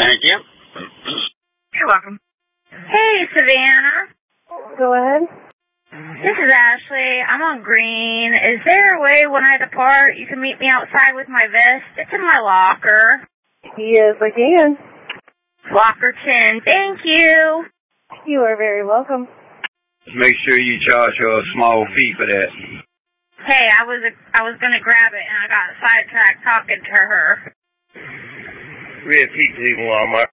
Thank you. You're welcome. Hey, Savannah. Go ahead. This is Ashley. I'm on green. Is there a way when I depart you can meet me outside with my vest? It's in my locker. Yes, I can. Locker 10. Thank you. You are very welcome. Make sure you charge her a small fee for that. Hey, I was gonna grab it and I got sidetracked talking to her. We have pizza in Walmart.